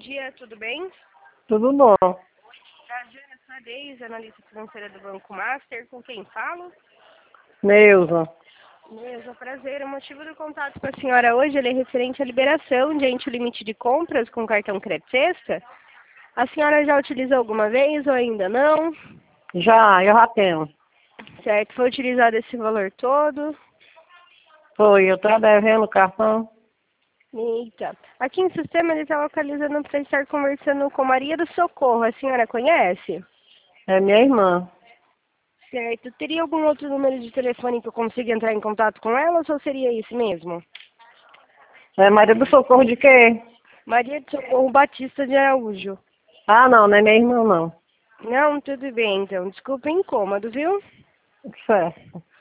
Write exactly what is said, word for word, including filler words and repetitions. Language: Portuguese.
dia, tudo bem? Tudo bom. Prazer, eu sou a Deise, analista financeira do Banco Master. Com quem falo? Neuza. Neuza, prazer. O motivo do contato com a senhora hoje ele é referente à liberação diante o limite de compras com cartão crédito sexta. A senhora já utilizou alguma vez ou ainda não? Já, eu já tenho. Certo, foi utilizado esse valor todo? Foi, eu tô devendo o cartão. Eita. Aqui em sistema ele está localizando para estar conversando com Maria do Socorro. A senhora conhece? É minha irmã. Certo. Teria algum outro número de telefone que eu consiga entrar em contato com ela ou só seria esse mesmo? É Maria do Socorro de quê? Maria do Socorro Batista de Araújo. Ah, não, não é minha irmã, não. Não, tudo bem então. Desculpa o incômodo, viu? Certo.